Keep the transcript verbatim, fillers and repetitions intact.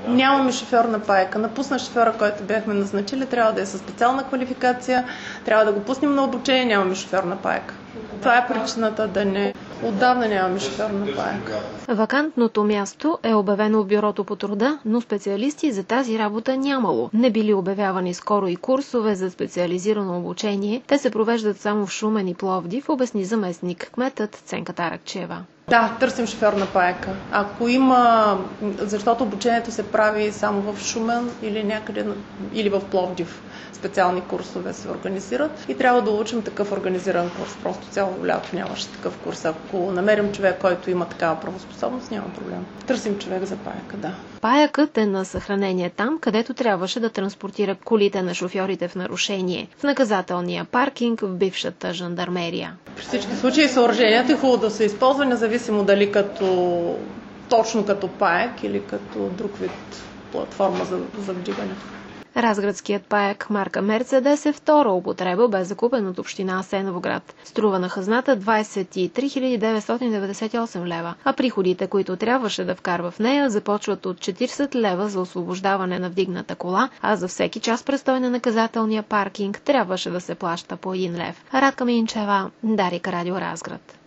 Нямаме шофьор на паяка. Напусна шофьора, който бяхме назначили, трябва да е със специална квалификация, трябва да го пуснем на обучение, нямаме шофьор на паяка. Това е причината да не. Отдавна нямаме шофьор на паяка. Вакантното място е обявено в Бюрото по труда, но специалисти за тази работа нямало. Не били обявявани скоро и курсове за специализирано обучение. Те се провеждат само в Шумен и Пловдив, обясни заместник кметът Ценка Таракчева. Да, търсим шофьор на паяка. Ако има, защото обучението се прави само в Шумен или някъде, или в Пловдив, специални курсове се организират и трябва да учим такъв организиран курс. Просто цяло лято нямаше такъв курс. Ако намерим човек, който има такава правоспособност, няма проблем. Търсим човек за паяка, да. Паякът е на съхранение там, където трябваше да транспортира колите на шофьорите в нарушение. В наказателния паркинг в бившата жандармерия. При всички случаи съоръжението е хубаво да се използва, независимо дали като точно като паяк или като друг вид платформа за, за вдигане. Разградският паяк марка Мерцедес е втора употреба, бе закупен от община Асеновград. Струва на хазната двадесет и три хиляди деветстотин деветдесет и осем лева, а приходите, които трябваше да вкарва в нея, започват от четиридесет лева за освобождаване на вдигната кола, а за всеки час престой на наказателния паркинг трябваше да се плаща по един лев. Радка Минчева, Дарик, Радио Разград.